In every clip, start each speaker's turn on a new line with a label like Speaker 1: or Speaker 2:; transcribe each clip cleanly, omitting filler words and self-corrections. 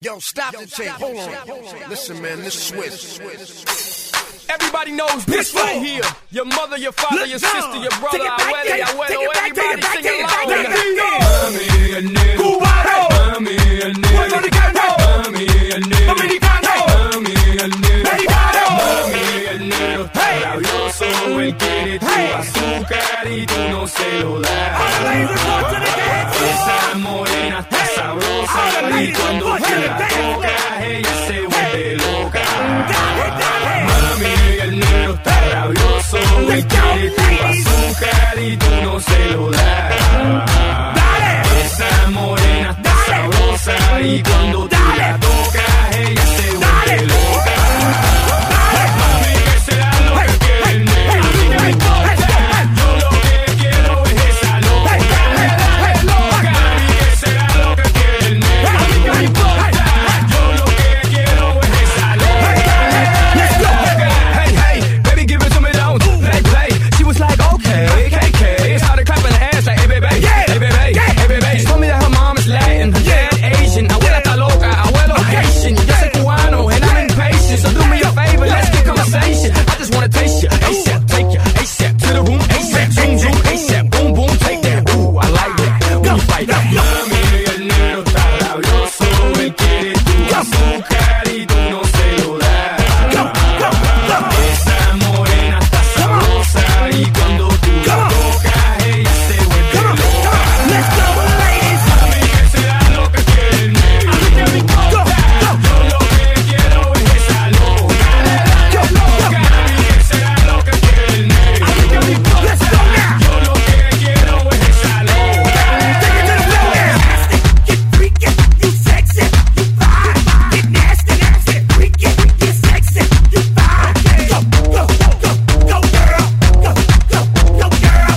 Speaker 1: Yo, stop the tape. Hold on. Listen, man, this Swiss.
Speaker 2: Everybody knows this right here. Your mother, your father, your sister, your brother, abuela, everybody sing along.
Speaker 3: Mami, el negro, cubano. Mami, el negro, puertorriqueño. Mami, el negro, dominicano. Mami, el negro, mexicano. Mami, el negro, rabioso. Él quiere tu azúcar y tú no se lo das. Esa morena está sabrosa y cuando tú la tocas ella se vuelve loca. Mami, el negro está rabioso. Él quiere tu azúcar y tú no se lo das. Esa morena está sabrosa y cuando tú la tocas ella se vuelve loca. Mami, que será lo que quiere el negro. A mí no me importa. Yo lo que quiero es esa loca. Mami, que será lo que quiere el negro. A mí no me importa. Yo lo que quiero es esa loca. Hey, hey, baby, give it to me down. Play. She was like, okay, KK. Started clapping her ass like, hey, baby, hey, baby, hey, baby. She told me that her mom is Latin, yeah, Asian. Abuela está loca, abuelo Haitian. Yo soy cubano and I'm impatient, so do me a favor, let's get conversation. I just wanna taste you, ASAP, take you, ASAP to the room, ASAP, zoom, zoom, ASAP, boom, boom, take that. Ooh, I like that. When you fight that. Mami, el negro está rabioso, él quiere tu azúcar y tú no se lo das. Esa morena está sabrosa y cuando tú la tocas ella se vuelve loca.
Speaker 4: Let's go, ladies.
Speaker 3: Mami, que será lo que quiere el negro. A mí no me importa. Yo lo que quiero es esa loca. Mami, que será lo que quiere el negro. A mí no me importa. Yo lo que quiero es esa loca.
Speaker 4: Take it to the floor. Get freaky, you sexy, you fine. Get nasty, freaky, you sexy, you fine. Go, girl. Go, girl. Go, girl.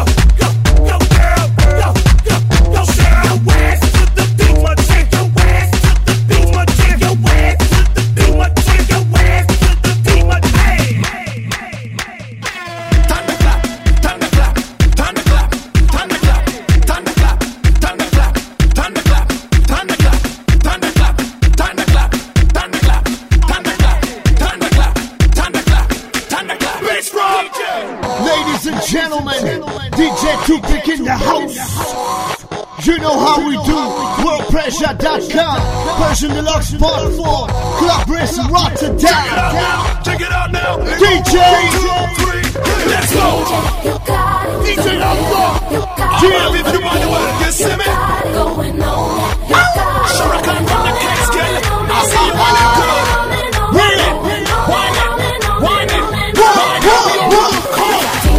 Speaker 4: Shake your ass to the beat, shake your ass to the beat, shake your ass to the beat, shake your ass to the beat, hey.
Speaker 3: Time to clap, time to clap, time to clap, time to clap, time to clap, time to clap, time to clap, time to clap, time to clap, time to clap, time to clap, time to clap, time to clap, time to clap, time to clap. Bass drum.
Speaker 5: Ladies and gentlemen, DJ Tupik in the house. You know how we do. WorldPressure.com. Persian Deluxe Part 4. Club Race Rotterdam.
Speaker 3: Check it out now.
Speaker 5: DJ.
Speaker 3: 2, 3, let's go.
Speaker 5: DJ Number.
Speaker 3: I'll be the one who you see me. Shuriken from the Catskill. I see you on it good. Win it. Wine it. Wine it. Come on.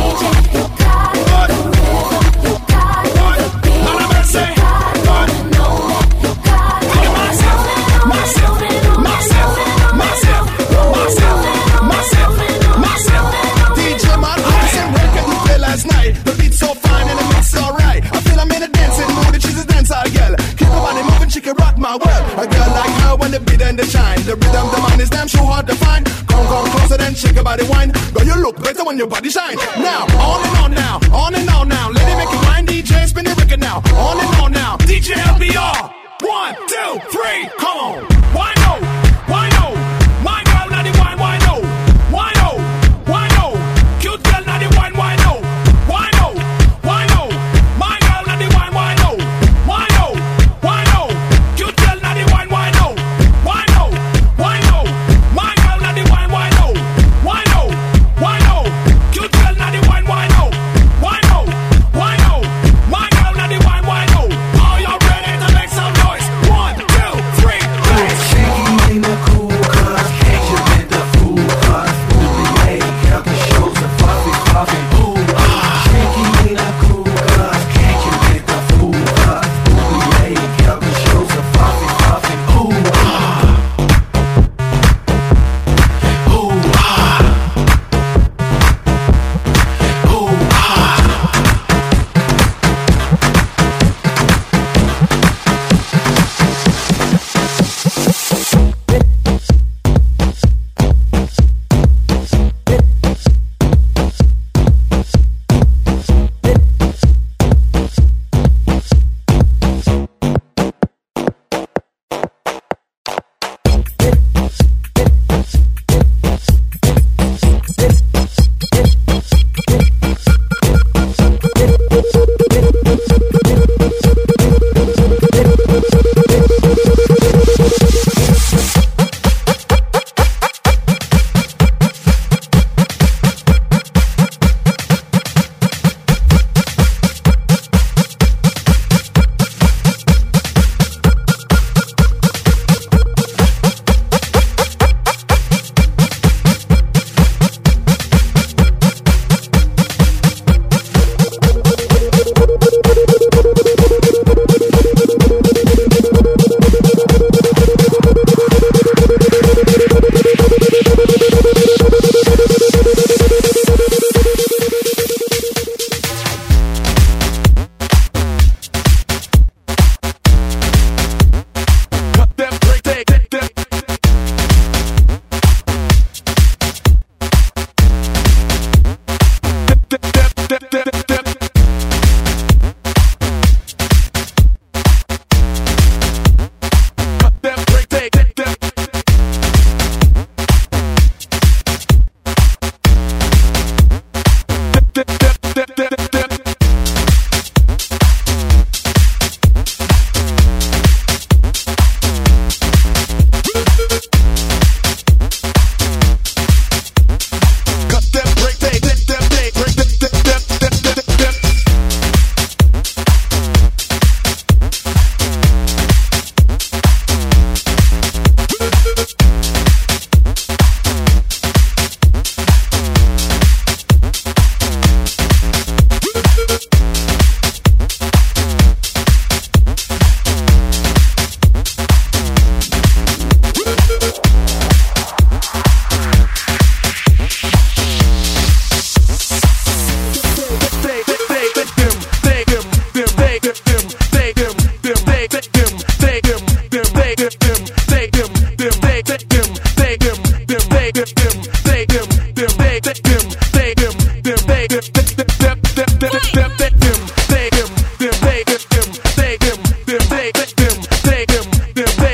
Speaker 3: Last night, the beat's so fine and the mix so right. I feel I'm in a dancing mood, and she's a dancer girl. Keep her body moving, she can rock my world. A girl like her when the beat and the shine. The rhythm, the man is damn sure hard to find. Come closer, then shake your body wine. Girl, you look better when your body shine. Now, on and on now, on and on now. Lady make it wine, DJ spin the record now. On and on now, DJ LBR. 1, 2, 3, come on. Why no? Why no? My girl, not the wine, why no? Why no? Why no? Cute girl, not the wine, why no? Why no? Why no? My girl, not the wine, why no? Why no? Why no? Cute girl, not the wine, why no? Why no? Why no? My girl, not the wine, why no? Why no? Why no? Cute girl, not the wine, why no? Why no? Why no? My girl, not the wine, why no? Are you ready to make some noise? 1, 2, 3, let's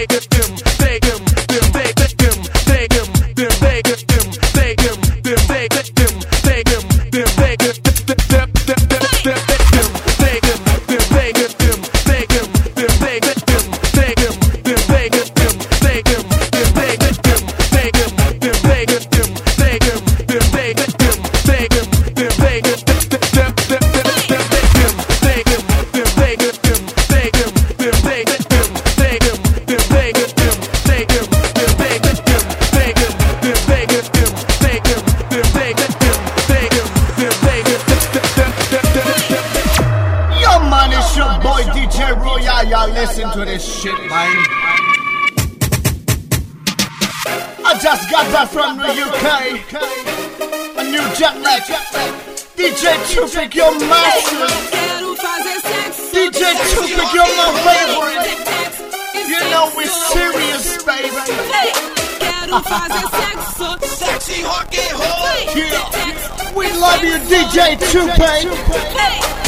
Speaker 5: Listen to this shit, man. I just got back from the UK. A new jet lag. DJ Tupac, your master. DJ Tupac, you're my favorite. You know we're serious, baby.
Speaker 4: Sexy hot get hot.
Speaker 5: Yeah. We love you, DJ Tupac.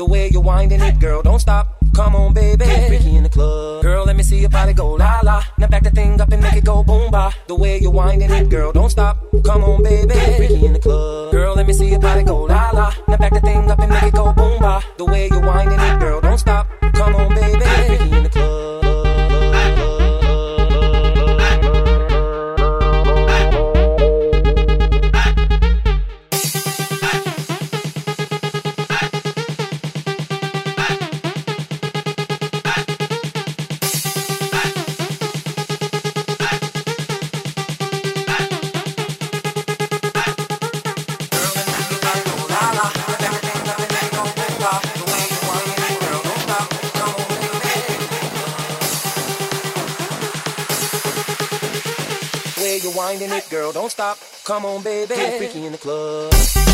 Speaker 6: The way you're winding it, girl, don't stop. Come on, baby. Get freaky in the club. Girl, let me see your body go la la. Now back the thing up and make it go boom ba. The way you're winding it, girl, don't stop. Come on, baby. Get freaky in the club. Girl, let me see your body go la la. Now back the thing up and make it go boom ba. The way you're winding it, girl, don't stop. Come on, baby. Get freaky in the club. Winding it, girl, don't stop. Come on, baby. Get freaky in the club.